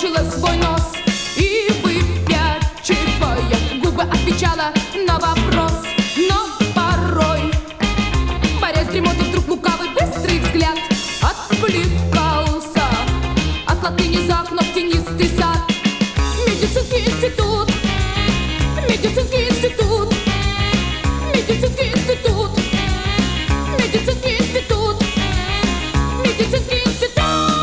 наморщила свой нос и, выпячивая губы, отвечала на вопрос. Но порой, борясь с дремотой, вдруг лукавый быстрый взгляд отвлекался от латыни за окно в тенистый сад. Медицинский институт, медицинский институт, медицинский институт, медицинский институт, медицинский институт.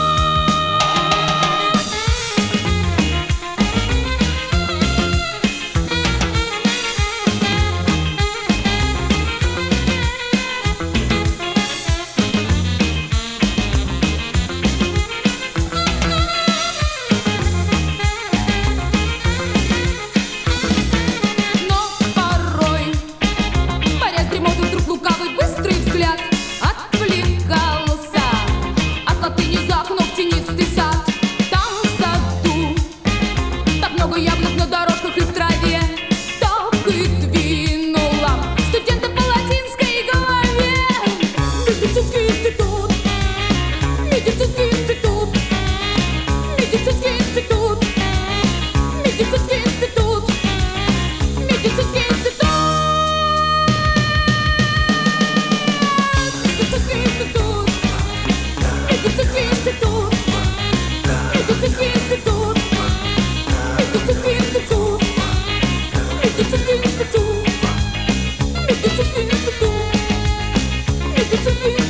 Яблок на дорожках и в траве, так и двинула студента по латинской голове. Медицинский институт, медицинский институт, медицинский институт, медицинский институт, медицинский институт, медицинский институт, медицинский институт, медицинский институт. Медицинский институт, медицинский институт, медицинский институт, медицинский институт.